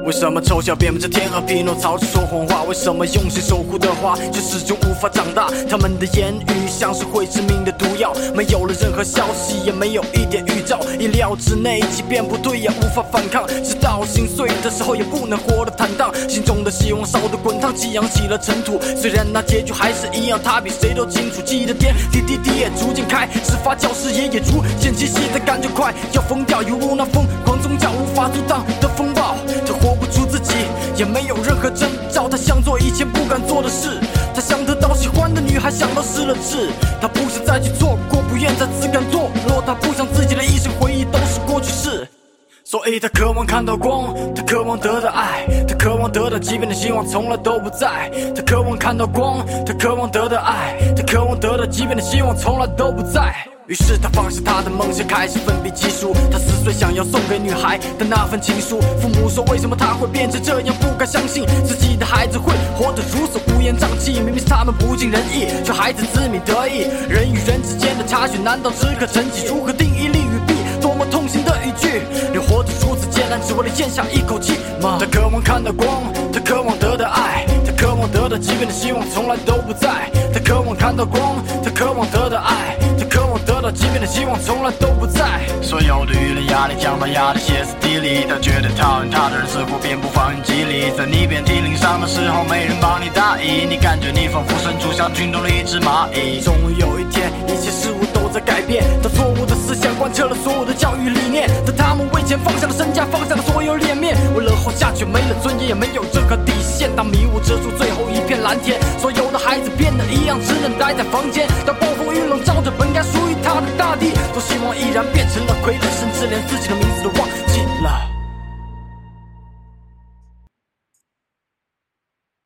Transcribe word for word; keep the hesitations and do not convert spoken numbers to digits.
为什么丑小变不成天鹅？匹诺曹着说谎话，为什么用心守护的花却始终无法长大？他们的言语像是会致命的毒药，没有了任何消息，也没有一点预兆，意料之内，即便不对也无法反抗，直到心碎的时候也不能活得坦荡，心中的希望烧得滚烫，激扬起了尘土。虽然那结局还是一样，他比谁都清楚，记忆的点点滴滴也逐渐开，事发教室也也逐渐清晰的感觉快要疯掉，犹如那疯狂宗教无法阻挡的风暴。他活不出自己，也没有任何征兆，他想做以前不敢做的事，他想得到喜欢的女孩，想到失了智，他不想再去错过，不愿再自甘堕落，他不想自己的一生回忆都是过去式。所以他渴望看到光，他渴望得到爱，他渴望得到即便的希望从来都不在。他渴望看到光，他渴望得到爱，他渴望得到即便的希望从来都不在。于是他放下他的梦想，开始奋笔疾书。他撕碎想要送给女孩的那份情书。父母说为什么他会变成这样，不敢相信自己的孩子会活得如此乌烟瘴气。明明是他们不尽人意，却孩子自鸣得意。人与人之间的差距难道只可沉寂？如何定义利与弊？多么痛心的语句，人活得如此艰难，只为了咽下一口气吗？他渴望看到光，他渴望得到爱，他渴望得到即便的希望从来都不在。他渴望看到光，他渴望得到爱，他渴望得到即便的希望从来都不在。所有的舆论压力将他压得歇斯底里，他觉得讨厌他的人似乎并不方圆几里，在你遍体鳞伤的时候没人帮你大意，你感觉你仿佛身处像军中的一只蚂蚁。终于有一天，一切事物都在改变，当错误的思想贯彻了所有的教育理念，当他们为钱放下了身家，放下了所有脸面，为了活下去没了尊严，也没有任何底线。当迷雾遮住最后一片蓝天，所有的孩子变得一样，只能待在房间。当暴风雨笼罩着本该属于他的大地，多希望依然变成了傀儡，甚至连自己的名字都忘